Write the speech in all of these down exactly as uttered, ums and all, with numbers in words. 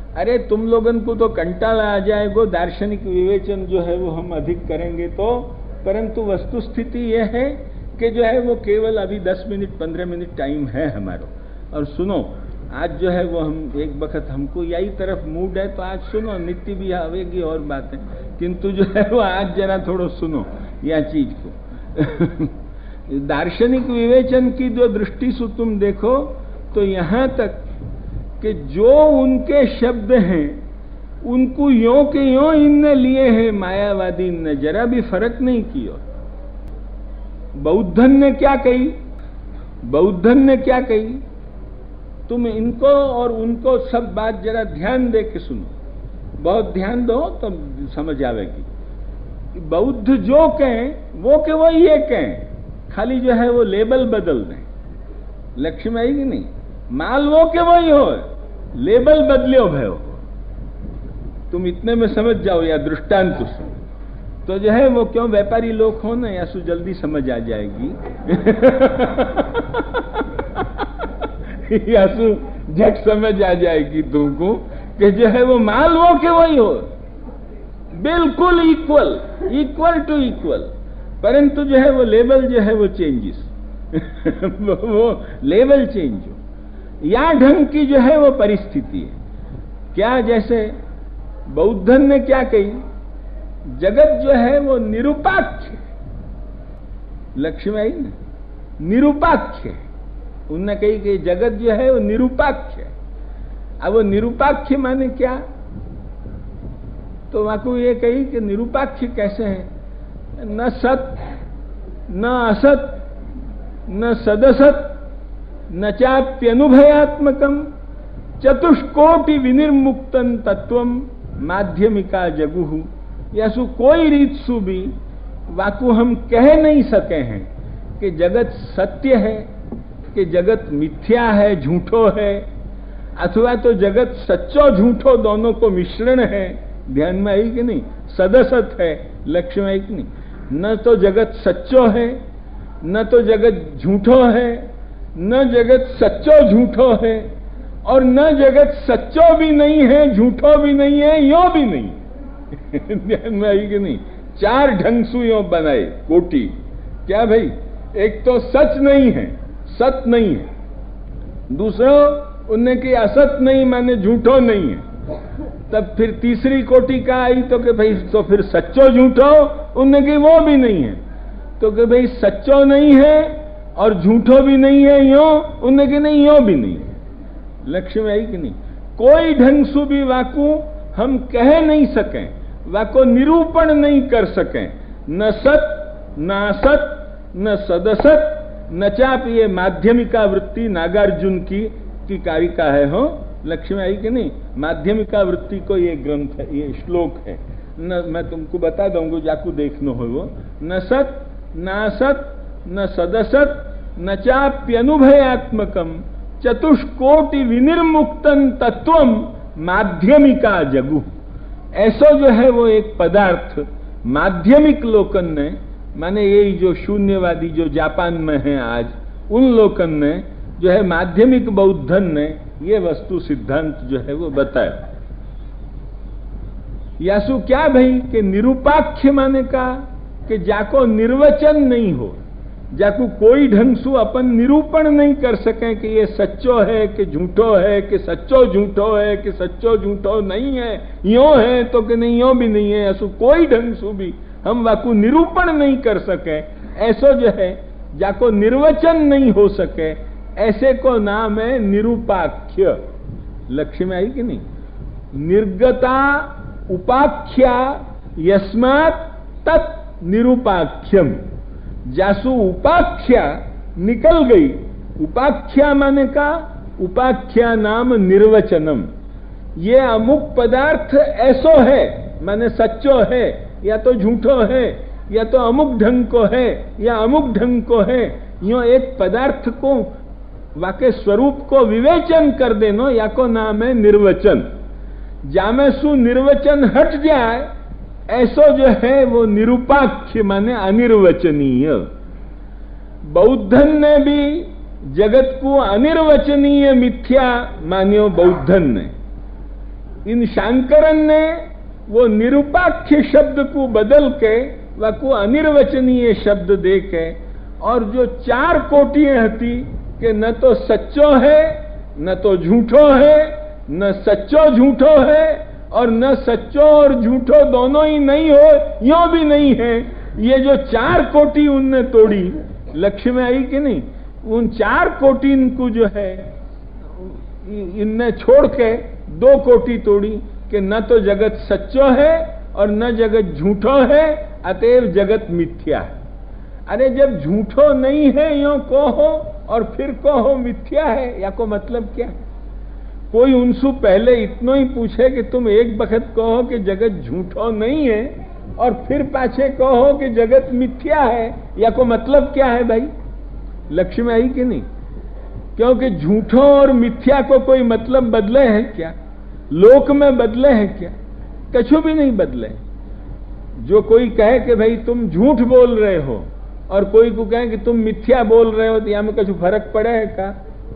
अरे तुम लोगन को तो कंटाला आ जाएगो, दार्शनिक विवेचन जो है वो हम अधिक करेंगे तो, परंतु वस्तु स्थिति यह है कि जो है वो केवल अभी दस मिनट पंद्रह मिनट टाइम है हमारा। और सुनो, आज जो है वो हम एक वक्त हमको यही तरफ मूड है तो आज सुनो, नित्य भी आवेगी और बातें, किंतु जो है वो आज जरा थोड़ा सुनो यह चीज को। दार्शनिक विवेचन की जो दृष्टि से तुम देखो तो यहां तक कि जो उनके शब्द हैं उनको यों के यों इनने लिए हैं मायावादी ने, जरा भी फर्क नहीं किया। बौद्धन ने क्या कही, बौद्धन ने क्या कही, तुम इनको और उनको सब बात जरा ध्यान दे के सुनो, बहुत ध्यान दो तो समझ आवेगी। बौद्ध जो कहें वो के वो ये कहें, खाली जो है वो लेबल बदल दें, लक्ष्य में आएगी नहीं, माल वो के वही हो, लेबल बदलियो भयो, तुम इतने में समझ जाओ या दृष्टांत सुनो तो जो है वो, क्यों व्यापारी लोग हो ना, या सु जल्दी समझ आ जाएगी। या सु झट समझ आ जाएगी तुमको कि जो है वो माल वो के वही हो, बिल्कुल इक्वल, इक्वल टू इक्वल, परंतु जो है वो लेवल जो है वो चेंजेस। वो लेवल चेंज हो, या ढंग की जो है वो परिस्थिति है। क्या, जैसे बौद्धन ने क्या कही, जगत जो है वो निरुपाख्य, लक्ष्य में आई ना, निरुपाख्य। उनने कही कि जगत जो है वो निरुपाख्य। अब वो निरुपाख्य माने क्या, तो वहां को ये कही कि निरुपाख्य कैसे है, न सत न असत न सदसत न चाप्यनुभयात्मकम चतुष्कोटि विनिर्मुक्तन तत्वम माध्यमिका जगुहु। यासु कोई रीत सु भी वाकु हम कह नहीं सके हैं कि जगत सत्य है, कि जगत मिथ्या है, झूठो है, अथवा तो जगत सच्चो झूठो दोनों को मिश्रण है। ध्यान में आई कि नहीं, सदसत है, लक्ष्य में आई कि नहीं, न तो जगत सच्चो है, न तो जगत झूठो है, न जगत सच्चो झूठो है, और न जगत सच्चो भी नहीं है, झूठो भी नहीं है, यो भी नहीं। ध्यान में आई कि नहीं, चार ढंग से यो बनाए कोटि। क्या भाई, एक तो सच नहीं है, सत नहीं है, दूसरा उनने की असत नहीं माने झूठो नहीं है, तब फिर तीसरी कोटि का आई तो कि भाई तो फिर सच्चो झूठो, उनने की वो भी नहीं है, तो कि भाई सच्चो नहीं है और झूठो भी नहीं है, यो उनने की नहीं, यो भी नहीं है। लक्ष्य में आई कि नहीं, कोई ढंग से भी वाकु हम कह नहीं सकें, वाको निरूपण नहीं कर सकें, न सत न असत न सदसत न चाप। ये माध्यमिका वृत्ति नागार्जुन की की कारिका है, हो लक्ष्य में आई कि नहीं, माध्यमिका वृत्ति को ये ग्रंथ है, ये श्लोक है न, मैं तुमको बता दूंगा, जाकू देखना हो वो, न सत न असत न सदसत न चाप्यनुभयात्मकम चतुष्कोटि विनिर्मुक्तन तत्वम माध्यमिका जगु। ऐसा जो है वो एक पदार्थ माध्यमिक लोकन ने, माने यही जो शून्यवादी जो जापान में है आज, उन लोकन ने जो है माध्यमिक बौद्धन ने ये वस्तु सिद्धांत जो है वो बताया। यासु क्या भाई कि निरूपाख्य माने का कि जाको निर्वचन नहीं हो, जाको कोई ढंग से अपन निरूपण नहीं कर सके कि ये सच्चो है कि झूठो है, कि सच्चो झूठो है कि सच्चो झूठो नहीं है, यो है तो कि नहीं, यो भी नहीं है। ऐसो कोई ढंग से भी हम वाकु निरूपण नहीं कर सके, ऐसो जो है जाको निर्वचन नहीं हो सके, ऐसे को नाम है निरूपाख्य। लक्ष्य में आई कि नहीं, निर्गता उपाख्या यस्मात् तत् निरूपाख्यम। जासु उपाख्या निकल गई, उपाख्या माने का, उपाख्या नाम निर्वचनम, ये अमुक पदार्थ ऐसो है माने सच्चो है या तो झूठो है, या तो अमुक ढंग को है या अमुक ढंग को है, यो एक पदार्थ को वाके स्वरूप को विवेचन कर देनो, या को नाम है निर्वचन। जामे सु निर्वचन हट जाए, ऐसो जो है वो निरूपाख्य माने अनिर्वचनीय। बौद्धन ने भी जगत को अनिर्वचनीय मिथ्या मान्यो, बौद्धन ने इन शांकरन ने वो निरुपाख्य शब्द को बदल के वा को अनिर्वचनीय शब्द दे के और जो चार कोटियां हती कि न तो सच्चो है न तो झूठो है, न सच्चो झूठो है और न सच्चो और झूठो दोनों ही नहीं हो, यो भी नहीं है। ये जो चार कोटि उनने तोड़ी, लक्ष्य में आई कि नहीं? उन चार कोटि को जो है इनने छोड़ के दो कोटि तोड़ी कि न तो जगत सच्चो है और न जगत झूठो है, अतएव जगत मिथ्या है। अरे जब झूठो नहीं है यो कहो और फिर कहो मिथ्या है, या को मतलब क्या है? कोई उनसे पहले इतना ही पूछे कि तुम एक बखत कहो कि जगत झूठो नहीं है और फिर पाछे कहो कि जगत मिथ्या है, या को मतलब क्या है भाई? लक्ष्य में आई कि नहीं? क्योंकि झूठों और मिथ्या को कोई मतलब बदले हैं क्या? लोक में बदले हैं क्या? कछु भी नहीं बदले। जो कोई कहे कि भाई तुम झूठ बोल रहे हो और कोई को कहे कि तुम मिथ्या बोल रहे हो, तो यहाँ में कछु फर्क पड़े है का?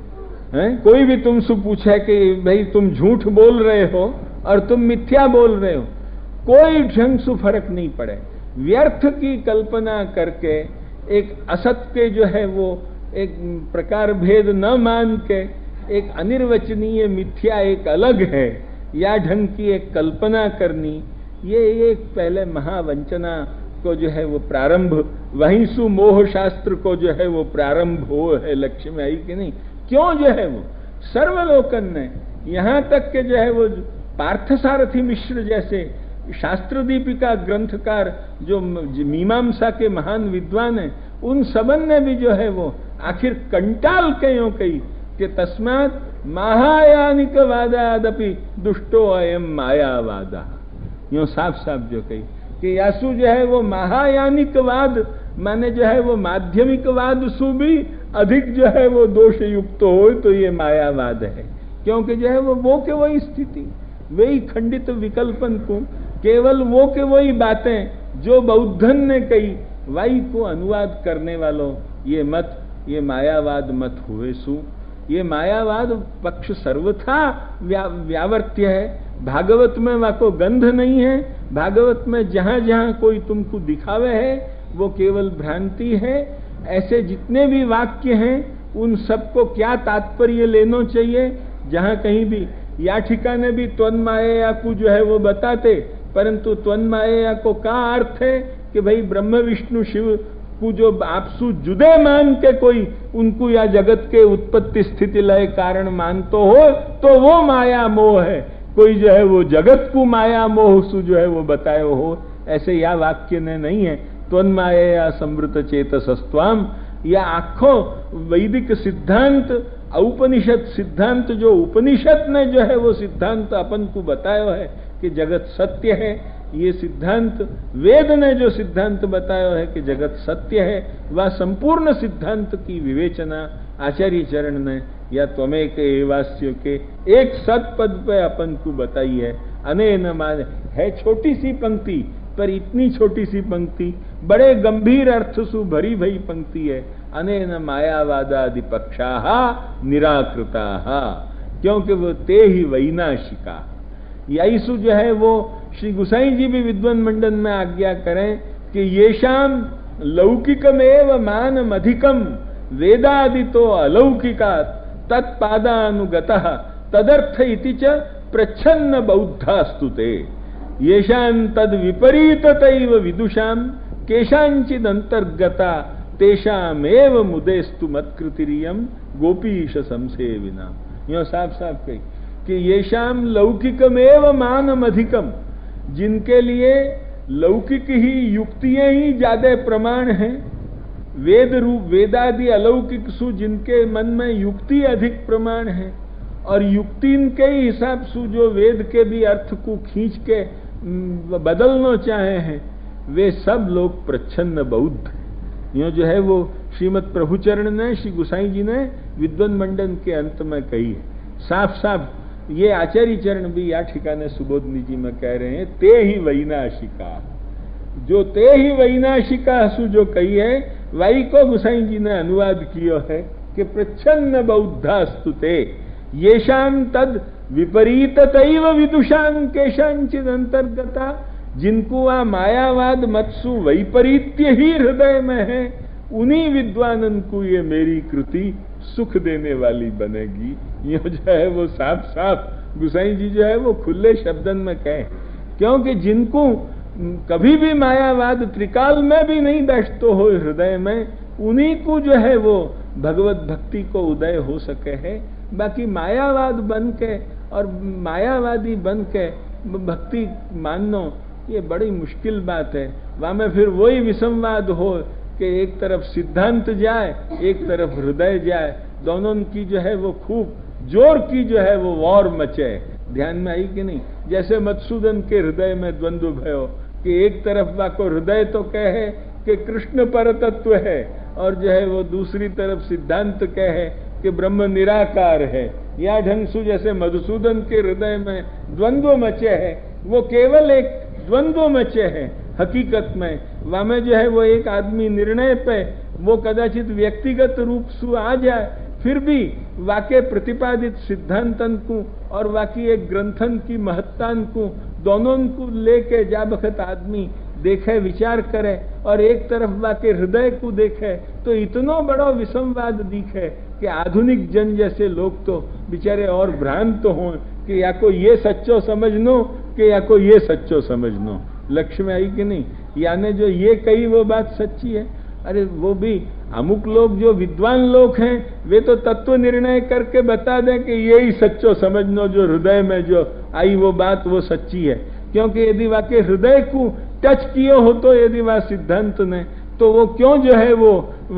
है? कोई भी तुमसे पूछे कि भाई तुम झूठ बोल रहे हो और तुम मिथ्या बोल रहे हो, कोई ढंग से फर्क नहीं पड़े। व्यर्थ की कल्पना करके एक असत के जो है वो एक प्रकार भेद न मान के एक अनिर्वचनीय मिथ्या एक अलग है, या ढंग की एक कल्पना करनी, ये एक पहले महावंचना को जो है वो प्रारंभ, वहीं सु मोह शास्त्र को जो है वो प्रारंभ हो है। लक्ष्य में आई कि नहीं? क्यों जो है वो सर्वलोकन ने यहां तक के जो है वो पार्थसारथी मिश्र जैसे शास्त्र दीपिका ग्रंथकार जो मीमांसा के महान विद्वान हैं, उन सबन ने भी जो है वो आखिर कंटाल के यूं कही कि तस्मात् महायानिक वादादपि दुष्टो अयम मायावादा। यूं साफ साफ जो कही कि यासु जो है वो महायानिकवाद माने जो है वो माध्यमिकवाद सु भी अधिक जो है वो दोष युक्त हो, तो ये मायावाद है। क्योंकि जो है वो वो के वही स्थिति, वही खंडित विकल्पन को, केवल वो के वही बातें जो बौद्धन ने कही, वही को अनुवाद करने वालों ये मत, ये मायावाद मत हुए सु। ये मायावाद पक्ष सर्वथा व्या, व्यावर्त्य है। भागवत में वहां को गंध नहीं है। भागवत में जहां जहां कोई तुमको दिखावे है वो केवल भ्रांति है। ऐसे जितने भी वाक्य हैं उन सबको क्या तात्पर्य लेना चाहिए? जहां कहीं भी या ठिकाने भी त्वन्माया को जो है वो बताते, परंतु त्वन्माया को का अर्थ है कि भाई ब्रह्म विष्णु शिव को जो आपसु जुदे मान के कोई उनको या जगत के उत्पत्ति स्थिति लय कारण मानतो हो तो वो माया मोह है। कोई जो है वो जगत को माया मोह सु जो है वो बताए हो, ऐसे या वाक्य ने नहीं है। त्वन्माया समृत चेतसस्त्वाम, या आखो वैदिक सिद्धांत औपनिषद सिद्धांत जो उपनिषद ने जो है वो सिद्धांत अपन को बताया है कि जगत सत्य है, ये सिद्धांत वेद ने जो सिद्धांत बताया है कि जगत सत्य है, वह संपूर्ण सिद्धांत की विवेचना आचार्य चरण ने या त्वमेक एवास्य के एक सत पद पे अपन को बताई है। अनेन मान है छोटी सी पंक्ति, पर इतनी छोटी सी पंक्ति बड़े गंभीर अर्थ सु भरी भई पंक्ति है। अनेन मायावादादि पक्षाहा निराकृताहा, क्योंकि वो ते ही वैनाशिका। यही सु जो है वो श्री गुसाई जी भी विद्वान मंडन में आज्ञा करें कि येषाम लौकिकमेव मानम अधिकम वेदादितो अलौकिका तत्पादानुगतः तदर्थ इति च प्रच्छन्न बौद्धास्तुते। येषां तद विपरीततैव विदुषाम केषांचिद अंतर्गता तेषामेव मुदेस्तु मत्कृतिरियम गोपीश संसेविना। यो साफ साफ कही कि येषाम लौकिकमेव मानम अधिकम, जिनके लिए लौकिक ही युक्तियां ही ज्यादा प्रमाण हैं, वेद रूप वेदादि अलौकिक सु जिनके मन में युक्ति अधिक प्रमाण है, और युक्ति के ही हिसाब से जो वेद के भी अर्थ को खींच के बदलना चाहे हैं, वे सब लोग प्रच्छन्न बौद्ध। यो जो है वो श्रीमद प्रभुचरण ने श्री गुसाई जी ने विद्वान मंडन के अंत में कही है साफ साफ। ये आचार्य चरण भी या ठिकाने सुबोधनी जी में कह रहे हैं, ते ही वैनाशिका, जो ते ही वैनाशिका सु जो कही है वही को गुसाई जी ने अनुवाद किया है कि प्रच्छन्न बौद्धास्तुते। येषां तद विपरीततैव विदुषां केषांचिद अंतर्गता, जिनको वह मायावाद मत्सु वैपरीत्य ही हृदय में है, उन्हीं विद्वानन को ये मेरी कृति सुख देने वाली बनेगी। ये जो है वो साफ साफ गुसाई जी जो है वो खुले शब्दन में कहे, क्योंकि जिनको कभी भी मायावाद त्रिकाल में भी नहीं बैठतो हो हृदय में, उन्हीं को जो है वो भगवत भक्ति को उदय हो सके है। बाकी मायावाद बन के और मायावादी बन के भक्ति मानना ये बड़ी मुश्किल बात है। वहां में फिर वही विसंवाद हो कि एक तरफ सिद्धांत जाए, एक तरफ हृदय जाए, दोनों की जो है वो खूब जोर की जो है वो वॉर मचे। ध्यान में आई कि नहीं? जैसे मधुसूदन के हृदय में द्वंद्व भयो कि एक तरफ वाको हृदय तो कहे कि कृष्ण परतत्व है, और जो है वो दूसरी तरफ सिद्धांत कहे कि ब्रह्म निराकार है। या ढंग से जैसे मधुसूदन के हृदय में द्वंद्व मचे है, वो केवल एक द्वंद्व मचे है। हकीकत में वहां में जो है वो एक आदमी निर्णय पे वो कदाचित व्यक्तिगत रूप से आ जाए, फिर भी वाके प्रतिपादित सिद्धांतन को और वाकी एक ग्रंथन की महत्तान को दोनों को लेके जा बखत आदमी देखे, विचार करे, और एक तरफ वाके हृदय को देखे, तो इतना बड़ा विसंवाद दिखे कि आधुनिक जन जैसे लोग तो बेचारे और भ्रांत हों कि या को ये सच्चो समझनो कि या को ये सच्चो समझनो। लक्ष्य में आई कि नहीं? यानी जो ये कही वो बात सच्ची है। अरे वो भी अमुक लोग जो विद्वान लोग हैं वे तो तत्व निर्णय करके बता दें कि यही सच्चो समझनो, जो हृदय में जो आई वो बात वो सच्ची है। क्योंकि यदि वाके हृदय को टच किए हो तो यदि वह सिद्धांत ने, तो वो क्यों जो है वो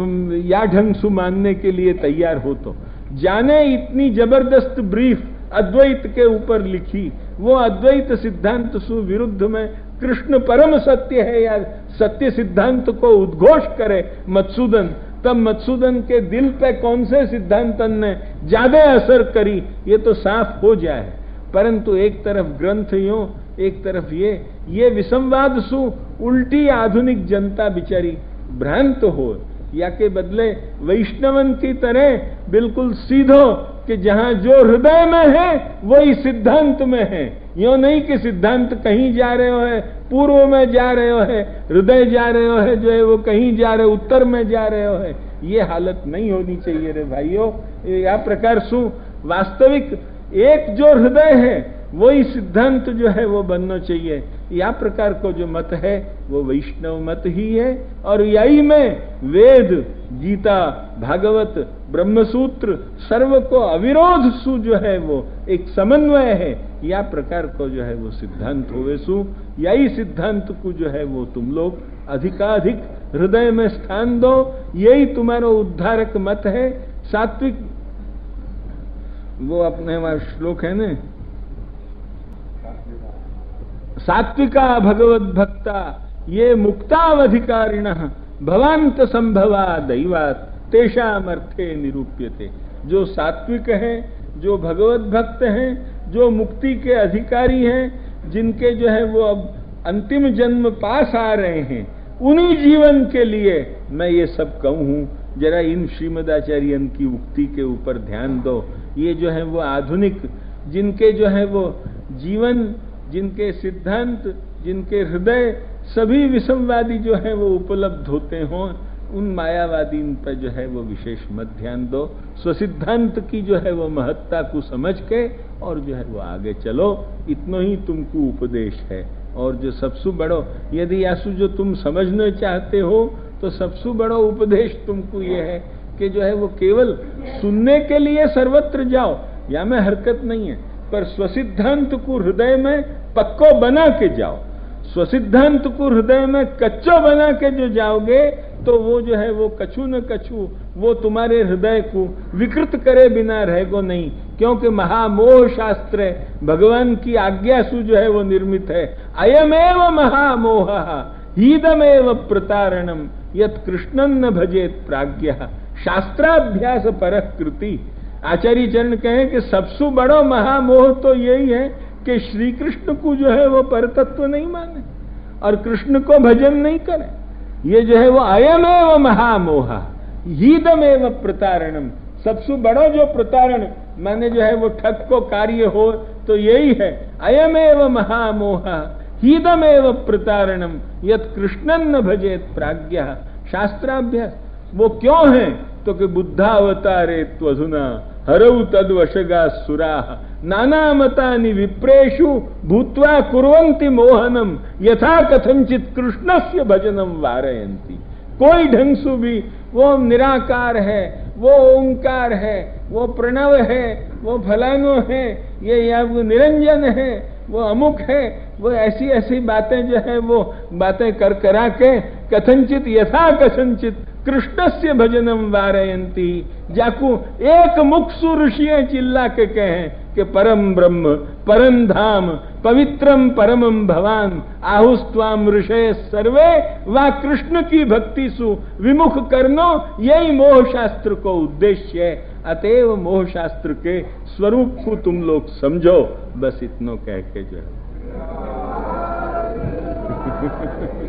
या ढंग से मानने के लिए तैयार हो? तो जाने इतनी जबरदस्त ब्रीफ अद्वैत के ऊपर लिखी, वो अद्वैत सिद्धांत सु विरुद्ध में कृष्ण परम सत्य है या सत्य सिद्धांत को उद्घोष करे मधुसूदन, तब मधुसूदन के दिल पे कौन से सिद्धांतन ने ज्यादा असर करी ये तो साफ हो जाए। परंतु एक तरफ ग्रंथ यो, एक तरफ ये ये विसंवाद सु उल्टी आधुनिक जनता बिचारी भ्रांत हो, या के बदले वैष्णवन की तरह बिल्कुल सीधो कि जहां जो हृदय में है वही सिद्धांत में है। यो नहीं कि सिद्धांत कहीं जा रहे हो है, पूर्व में जा रहे हो है, हृदय जा रहे हो है जो है वो कहीं जा रहे हो, उत्तर में जा रहे हो है। ये हालत नहीं होनी चाहिए रे भाइयों। या प्रकार सु वास्तविक एक जो हृदय है वही सिद्धांत जो है वो बनना चाहिए। या प्रकार को जो मत है वो वैष्णव मत ही है, और यही में वेद, गीता, भागवत, ब्रह्मसूत्र सर्व को अविरोध सु जो है वो एक समन्वय है। या प्रकार को जो है वो सिद्धांत होवे सु, यही सिद्धांत को जो है वो तुम लोग अधिकाधिक हृदय में स्थान दो, यही तुम्हारा उद्धारक मत है। सात्विक वो अपने वहां श्लोक है न, सात्विका भगवत भक्ता ये मुक्तावधिकारिण भवांत संभवा दैवात तेषाम अर्थे निरूप्यते। जो सात्विक हैं, जो भगवत भक्त हैं, जो मुक्ति के अधिकारी हैं, जिनके जो है वो अब अंतिम जन्म पास आ रहे हैं, उन्हीं जीवन के लिए मैं ये सब कहूं हूं। जरा इन श्रीमदाचार्यन की उक्ति के ऊपर ध्यान दो। ये जो है वो आधुनिक जिनके जो है वो जीवन, जिनके सिद्धांत, जिनके हृदय सभी विसंवादी जो है वो उपलब्ध होते हों, उन मायावादी पर जो है वो विशेष मत ध्यान दो। स्वसिद्धांत की जो है वो महत्ता को समझ के और जो है वो आगे चलो। इतना ही तुमको उपदेश है। और जो सबसे बड़ो, यदि आसु जो तुम समझना चाहते हो तो सबसे बड़ा उपदेश तुमको ये है कि जो है वो केवल सुनने के लिए सर्वत्र जाओ, या में हरकत नहीं है, पर स्वसिद्धांत को हृदय में पक्को बना के जाओ। स्वसिद्धांत को हृदय में कच्चो बना के जो जाओगे तो वो जो है वो कछु न कछु वो तुम्हारे हृदय को विकृत करे बिना रहेगो नहीं। क्योंकि महामोह शास्त्र भगवान की आज्ञा सु जो है वो निर्मित है। अयमेव महामोह हीदमेव प्रतारणम यत कृष्णन न भजेत प्राज्ञ शास्त्राभ्यास परः कृति। आचार्य चरण कहें कि सबसे बड़ा महामोह तो यही है कि श्री कृष्ण को जो है वो परतत्व नहीं माने और कृष्ण को भजन नहीं करे। ये जो है वो अयमेव महामोह हीदमेव प्रतारणम, सबसे बड़ो जो प्रतारण माने जो है वो ठग को कार्य हो तो यही है। अयमेव महामोह हीदमेव प्रतारणम यत कृष्णन न भजेत प्राज्ञ। शास्त्राभ्यास वो क्यों है तो कि बुद्धावतारे त्वधुना हरौ तद्वशगा सुरा नानामतानि विप्रेषु भूत्वा कुर्वन्ति मोहनम यथा कथंचित कृष्णस्य भजनम वारयन्ति। कोई ढंग से भी वो निराकार है, वो ओंकार है, वो प्रणव है, वो फलानो है, ये या वो निरंजन है, वो अमुक है, वो ऐसी ऐसी बातें जो है वो बातें कर करा के कथंचित यथा कथंचित कृष्णस्य भजनम वारयंती। जाकू एक मुक्सु ऋषियां चिल्ला के कहें कि परम ब्रह्म परम धाम पवित्रम परमम भवान आहुस्त्वाम ऋषय सर्वे वा कृष्ण की भक्ति सु विमुख करनो, यही मोह शास्त्र को उद्देश्य है। अतएव मोह शास्त्र के स्वरूप को तुम लोग समझो। बस इतनो कह के जो